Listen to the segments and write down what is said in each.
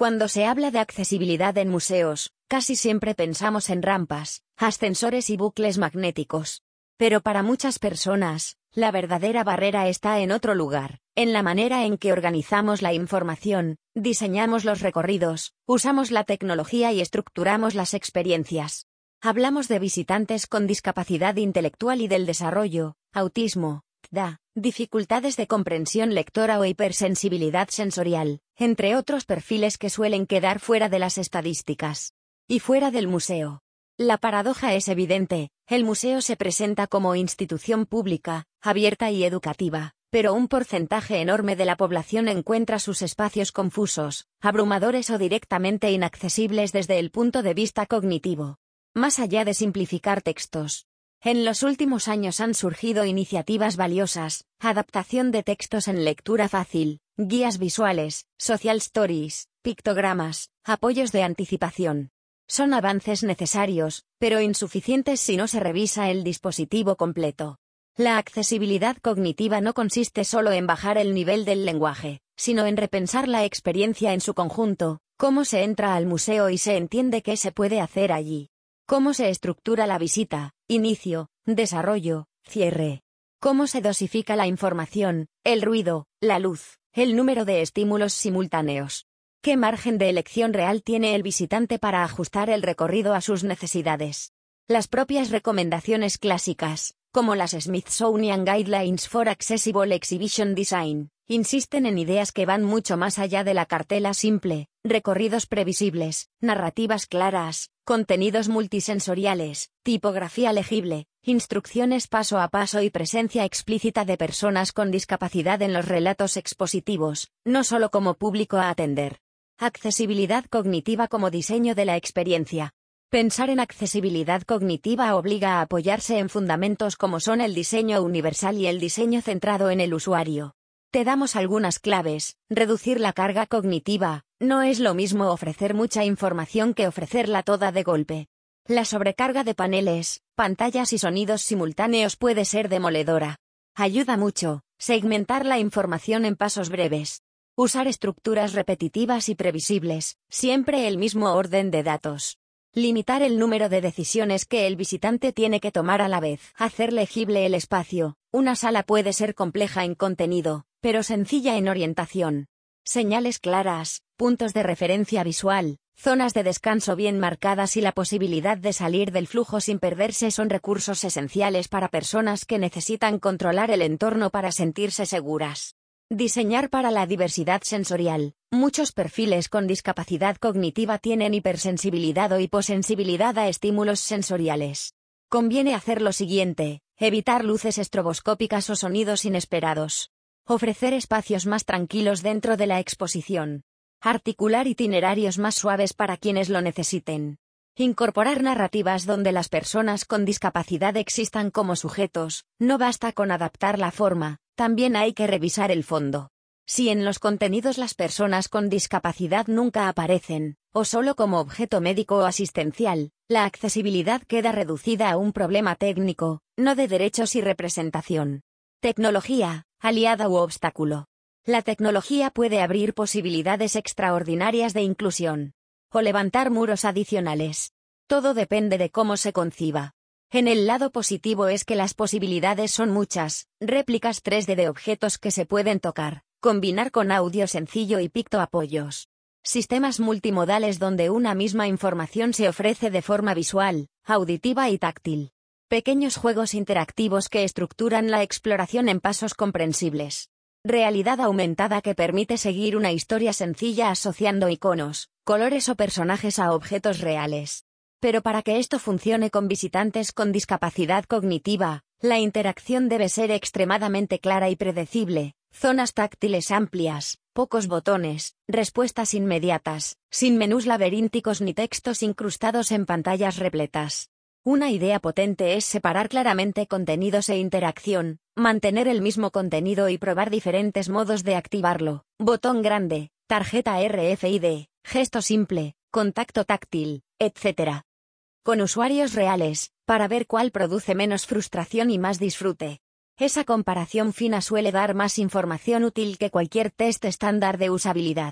Cuando se habla de accesibilidad en museos, casi siempre pensamos en rampas, ascensores y bucles magnéticos. Pero para muchas personas, la verdadera barrera está en otro lugar, en la manera en que organizamos la información, diseñamos los recorridos, usamos la tecnología y estructuramos las experiencias. Hablamos de visitantes con discapacidad intelectual y del desarrollo, autismo, TDA, dificultades de comprensión lectora o hipersensibilidad sensorial, entre otros perfiles que suelen quedar fuera de las estadísticas. Y fuera del museo. La paradoja es evidente, el museo se presenta como institución pública, abierta y educativa, pero un porcentaje enorme de la población encuentra sus espacios confusos, abrumadores o directamente inaccesibles desde el punto de vista cognitivo. Más allá de simplificar textos. En los últimos años han surgido iniciativas valiosas, adaptación de textos en lectura fácil, guías visuales, social stories, pictogramas, apoyos de anticipación. Son avances necesarios, pero insuficientes si no se revisa el dispositivo completo. La accesibilidad cognitiva no consiste solo en bajar el nivel del lenguaje, sino en repensar la experiencia en su conjunto, cómo se entra al museo y se entiende qué se puede hacer allí. Cómo se estructura la visita, inicio, desarrollo, cierre. Cómo se dosifica la información, el ruido, la luz, el número de estímulos simultáneos. ¿Qué margen de elección real tiene el visitante para ajustar el recorrido a sus necesidades? Las propias recomendaciones clásicas, como las Smithsonian Guidelines for Accessible Exhibition Design, insisten en ideas que van mucho más allá de la cartela simple, recorridos previsibles, narrativas claras, contenidos multisensoriales, tipografía legible, instrucciones paso a paso y presencia explícita de personas con discapacidad en los relatos expositivos, no solo como público a atender. Accesibilidad cognitiva como diseño de la experiencia. Pensar en accesibilidad cognitiva obliga a apoyarse en fundamentos como son el diseño universal y el diseño centrado en el usuario. Te damos algunas claves. Reducir la carga cognitiva. No es lo mismo ofrecer mucha información que ofrecerla toda de golpe. La sobrecarga de paneles, pantallas y sonidos simultáneos puede ser demoledora. Ayuda mucho, segmentar la información en pasos breves. Usar estructuras repetitivas y previsibles, siempre el mismo orden de datos. Limitar el número de decisiones que el visitante tiene que tomar a la vez. Hacer legible el espacio. Una sala puede ser compleja en contenido, pero sencilla en orientación. Señales claras, puntos de referencia visual, zonas de descanso bien marcadas y la posibilidad de salir del flujo sin perderse son recursos esenciales para personas que necesitan controlar el entorno para sentirse seguras. Diseñar para la diversidad sensorial. Muchos perfiles con discapacidad cognitiva tienen hipersensibilidad o hiposensibilidad a estímulos sensoriales. Conviene hacer lo siguiente: evitar luces estroboscópicas o sonidos inesperados. Ofrecer espacios más tranquilos dentro de la exposición. Articular itinerarios más suaves para quienes lo necesiten. Incorporar narrativas donde las personas con discapacidad existan como sujetos. No basta con adaptar la forma, también hay que revisar el fondo. Si en los contenidos las personas con discapacidad nunca aparecen, o solo como objeto médico o asistencial, la accesibilidad queda reducida a un problema técnico, no de derechos y representación. Tecnología, aliada u obstáculo. La tecnología puede abrir posibilidades extraordinarias de inclusión. O levantar muros adicionales. Todo depende de cómo se conciba. En el lado positivo es que las posibilidades son muchas, réplicas 3D de objetos que se pueden tocar, combinar con audio sencillo y pictoapoyos. Sistemas multimodales donde una misma información se ofrece de forma visual, auditiva y táctil. Pequeños juegos interactivos que estructuran la exploración en pasos comprensibles. Realidad aumentada que permite seguir una historia sencilla asociando iconos, colores o personajes a objetos reales. Pero para que esto funcione con visitantes con discapacidad cognitiva, la interacción debe ser extremadamente clara y predecible, zonas táctiles amplias, pocos botones, respuestas inmediatas, sin menús laberínticos ni textos incrustados en pantallas repletas. Una idea potente es separar claramente contenidos e interacción, mantener el mismo contenido y probar diferentes modos de activarlo, botón grande, tarjeta RFID, gesto simple, contacto táctil, etc. Con usuarios reales, para ver cuál produce menos frustración y más disfrute. Esa comparación fina suele dar más información útil que cualquier test estándar de usabilidad.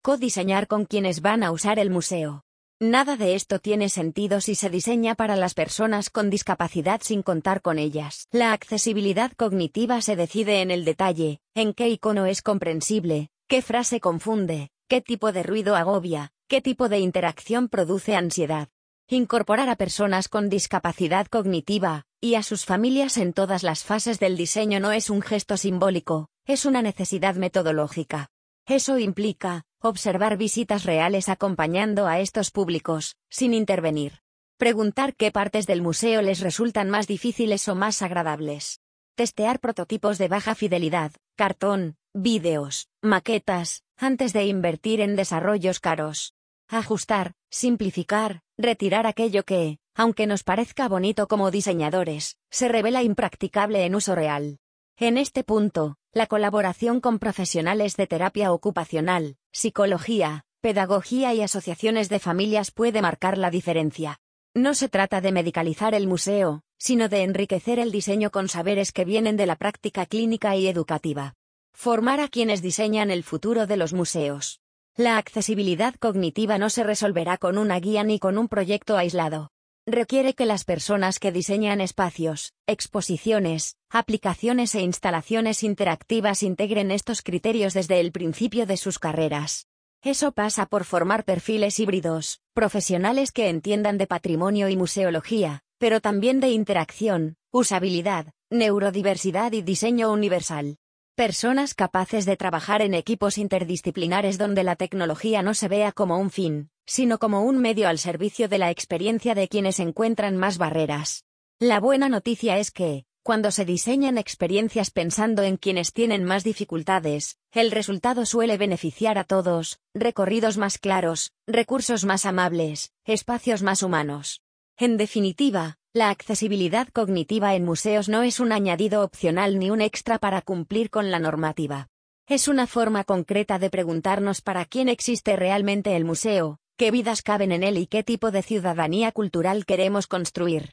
Co-diseñar con quienes van a usar el museo. Nada de esto tiene sentido si se diseña para las personas con discapacidad sin contar con ellas. La accesibilidad cognitiva se decide en el detalle, en qué icono es comprensible, qué frase confunde, qué tipo de ruido agobia, qué tipo de interacción produce ansiedad. Incorporar a personas con discapacidad cognitiva, y a sus familias en todas las fases del diseño no es un gesto simbólico, es una necesidad metodológica. Eso implica observar visitas reales acompañando a estos públicos, sin intervenir. Preguntar qué partes del museo les resultan más difíciles o más agradables. Testear prototipos de baja fidelidad, cartón, vídeos, maquetas, antes de invertir en desarrollos caros. Ajustar, simplificar, retirar aquello que, aunque nos parezca bonito como diseñadores, se revela impracticable en uso real. En este punto, la colaboración con profesionales de terapia ocupacional, psicología, pedagogía y asociaciones de familias puede marcar la diferencia. No se trata de medicalizar el museo, sino de enriquecer el diseño con saberes que vienen de la práctica clínica y educativa. Formar a quienes diseñan el futuro de los museos. La accesibilidad cognitiva no se resolverá con una guía ni con un proyecto aislado. Requiere que las personas que diseñan espacios, exposiciones, aplicaciones e instalaciones interactivas integren estos criterios desde el principio de sus carreras. Eso pasa por formar perfiles híbridos, profesionales que entiendan de patrimonio y museología, pero también de interacción, usabilidad, neurodiversidad y diseño universal. Personas capaces de trabajar en equipos interdisciplinares donde la tecnología no se vea como un fin, sino como un medio al servicio de la experiencia de quienes encuentran más barreras. La buena noticia es que, cuando se diseñan experiencias pensando en quienes tienen más dificultades, el resultado suele beneficiar a todos: recorridos más claros, recursos más amables, espacios más humanos. En definitiva, la accesibilidad cognitiva en museos no es un añadido opcional ni un extra para cumplir con la normativa. Es una forma concreta de preguntarnos para quién existe realmente el museo, qué vidas caben en él y qué tipo de ciudadanía cultural queremos construir.